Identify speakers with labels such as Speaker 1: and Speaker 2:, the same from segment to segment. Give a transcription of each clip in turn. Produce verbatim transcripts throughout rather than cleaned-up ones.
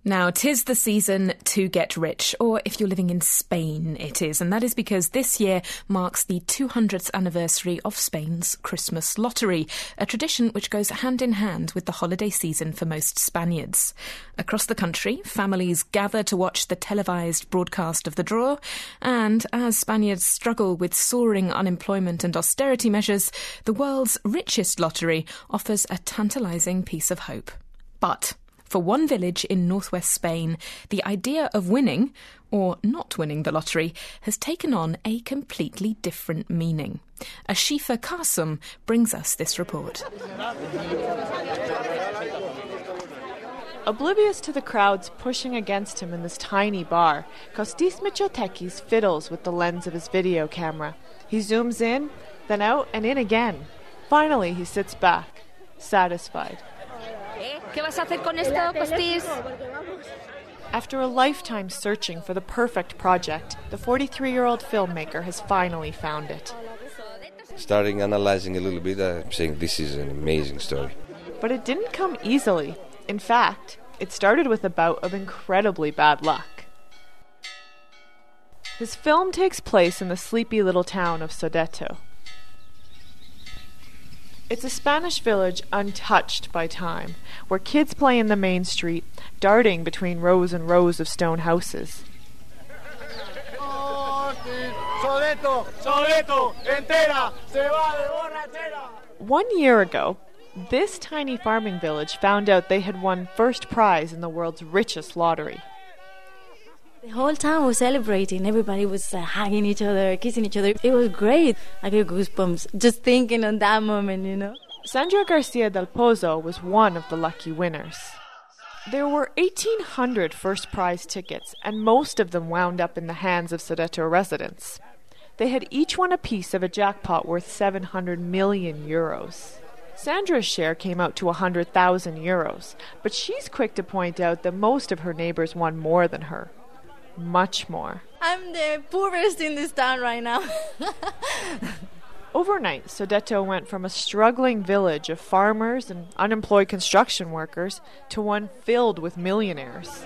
Speaker 1: Now, 'tis the season to get rich, or if you're living in Spain, it is, and that is because this year marks the two hundredth anniversary of Spain's Christmas lottery, a tradition which goes hand in hand with the holiday season for most Spaniards. Across the country, families gather to watch the televised broadcast of the draw, and as Spaniards struggle with soaring unemployment and austerity measures, the world's richest lottery offers a tantalising piece of hope. But for one village in northwest Spain, the idea of winning, or not winning the lottery, has taken on a completely different meaning. Ashifa Kasum brings us this report.
Speaker 2: Oblivious to the crowds pushing against him in this tiny bar, Kostis Mitsotakis fiddles with the lens of his video camera. He zooms in, then out and in again. Finally, he sits back, satisfied.
Speaker 3: ¿Qué vas a hacer con esto, Kostis?
Speaker 2: After a lifetime searching for the perfect project, the forty-three-year-old filmmaker has finally found it.
Speaker 4: Starting analyzing a little bit, I'm saying this is an amazing story.
Speaker 2: But it didn't come easily. In fact, it started with a bout of incredibly bad luck. His film takes place in the sleepy little town of Sodeto. It's a Spanish village untouched by time, where kids play in the main street, darting between rows and rows of stone houses. One year ago, this tiny farming village found out they had won first prize in the world's richest lottery.
Speaker 5: The whole town was celebrating. Everybody was uh, hugging each other, kissing each other. It was great. I get goosebumps just thinking on that moment, you know.
Speaker 2: Sandra Garcia del Pozo was one of the lucky winners. There were eighteen hundred first prize tickets, and most of them wound up in the hands of Sodeto residents. They had each won a piece of a jackpot worth seven hundred million euros. Sandra's share came out to one hundred thousand euros, but she's quick to point out that most of her neighbors won more than her. Much more.
Speaker 5: I'm the poorest in this town right now.
Speaker 2: Overnight, Sodeto went from a struggling village of farmers and unemployed construction workers to one filled with millionaires.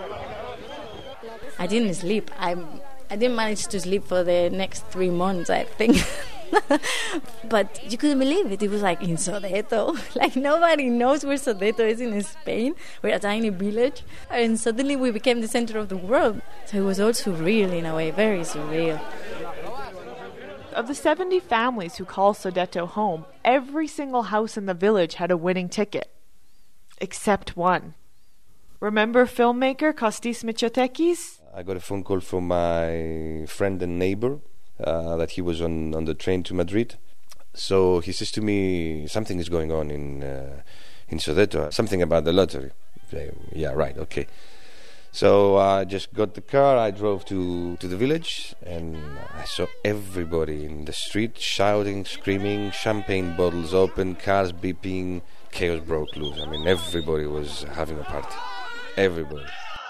Speaker 5: I didn't sleep. I I didn't manage to sleep for the next three months, I think. But you couldn't believe it. It was like in Sodeto. Like nobody knows where Sodeto is in Spain. We're a tiny village. And suddenly we became the center of the world. So it was all surreal in a way, very surreal.
Speaker 2: Of the seventy families who call Sodeto home, every single house in the village had a winning ticket. Except one. Remember filmmaker Kostis Mitsotakis?
Speaker 4: I got a phone call from my friend and neighbor. Uh, that he was on, on the train to Madrid. So he says to me, something is going on in uh, in Sodeto, something about the lottery. Say, yeah, right, okay. So I just got the car, I drove to, to the village, and I saw everybody in the street shouting, screaming, champagne bottles open, cars beeping, chaos broke loose. I mean, everybody was having a party. Everybody.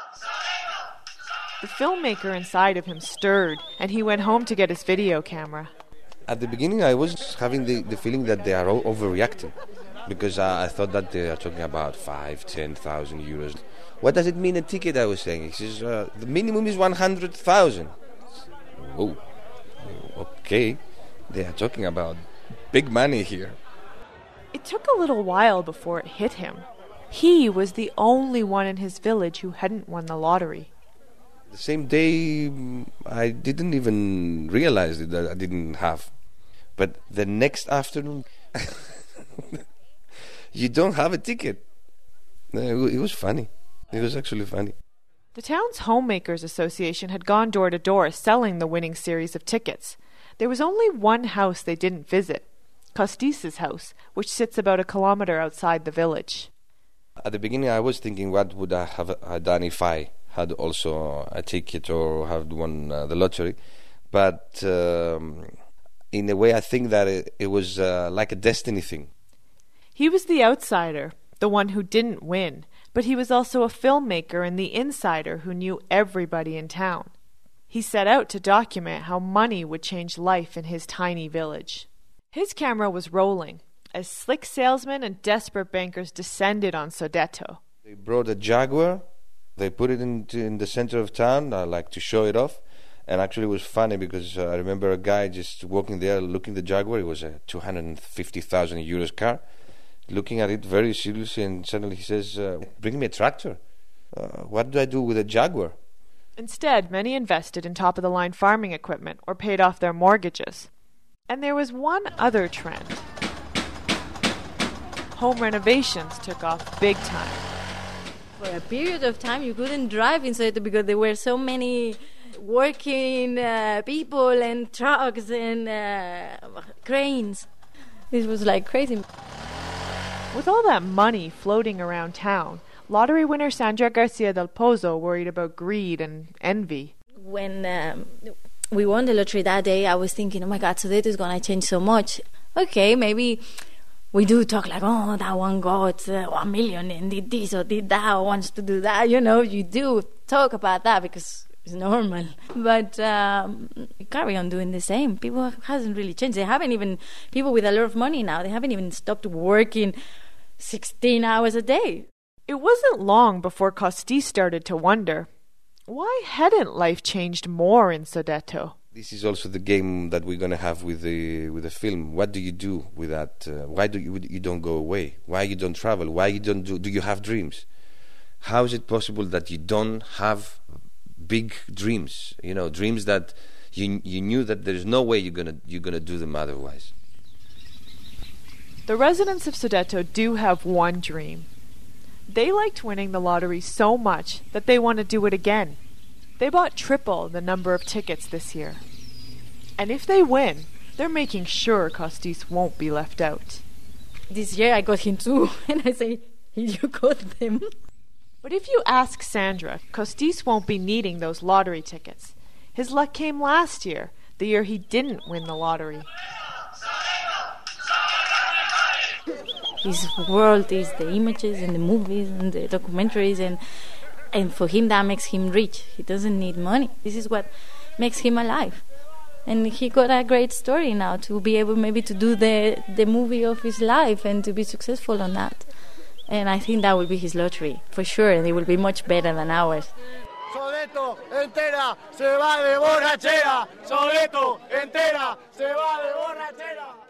Speaker 2: The filmmaker inside of him stirred, and he went home to get his video camera.
Speaker 4: At the beginning, I was having the, the feeling that they are all overreacting, because uh, I thought that they are talking about five, ten thousand euros. What does it mean a ticket? I was saying. He says uh, the minimum is one hundred thousand. Oh, okay. They are talking about big money here.
Speaker 2: It took a little while before it hit him. He was the only one in his village who hadn't won the lottery.
Speaker 4: The same day, I didn't even realize that I didn't have. But the next afternoon, you don't have a ticket. It was funny. It was actually funny.
Speaker 2: The town's Homemakers Association had gone door to door selling the winning series of tickets. There was only one house they didn't visit, Kostis' house, which sits about a kilometer outside the village.
Speaker 4: At the beginning, I was thinking, what would I have done if I had also a ticket or had won uh, the lottery. But um, in a way, I think that it, it was uh, like a destiny thing.
Speaker 2: He was the outsider, the one who didn't win, but he was also a filmmaker and the insider who knew everybody in town. He set out to document how money would change life in his tiny village. His camera was rolling as slick salesmen and desperate bankers descended on Sodeto.
Speaker 4: They brought a Jaguar They put it in, in the center of town, uh, like to show it off. And actually it was funny because uh, I remember a guy just walking there looking at the Jaguar. It was a two hundred fifty thousand euros car, looking at it very seriously, and suddenly he says, uh, bring me a tractor. Uh, what do I do with a Jaguar?
Speaker 2: Instead, many invested in top-of-the-line farming equipment or paid off their mortgages. And there was one other trend. Home renovations took off big time.
Speaker 5: For a period of time, you couldn't drive in Sodeto because there were so many working uh, people and trucks and uh, cranes. This was like crazy.
Speaker 2: With all that money floating around town, lottery winner Sandra Garcia del Pozo worried about greed and envy.
Speaker 5: When um, we won the lottery that day, I was thinking, oh my God, Sodeto is going to change so much. Okay, maybe we do talk like, oh, that one got uh, one million and did this or did that or wants to do that. You know, you do talk about that because it's normal. But um, carry on doing the same. People hasn't really changed. They haven't even, people with a lot of money now, they haven't even stopped working sixteen hours a day.
Speaker 2: It wasn't long before Costis started to wonder, why hadn't life changed more in Sodeto?
Speaker 4: This is also the game that we're going to have with the with the film. What do you do with that? Uh, why do you you don't go away? Why you don't travel? Why you don't do? Do you have dreams? How is it possible that you don't have big dreams? You know, dreams that you you knew that there's no way you're gonna you're gonna do them otherwise.
Speaker 2: The residents of Sodeto do have one dream. They liked winning the lottery so much that they want to do it again. They bought triple the number of tickets this year. And if they win, they're making sure Costis won't be left out.
Speaker 5: This year I got him too, and I say, you got them.
Speaker 2: But if you ask Sandra, Costis won't be needing those lottery tickets. His luck came last year, the year he didn't win the lottery.
Speaker 5: His world is the images and the movies and the documentaries, and and for him that makes him rich. He doesn't need money. This is what makes him alive. And he got a great story now to be able maybe to do the, the movie of his life and to be successful on that. And I think that will be his lottery, for sure, and it will be much better than ours.
Speaker 6: Sodeto entera se va de borrachera. Sodeto entera se va de borrachera.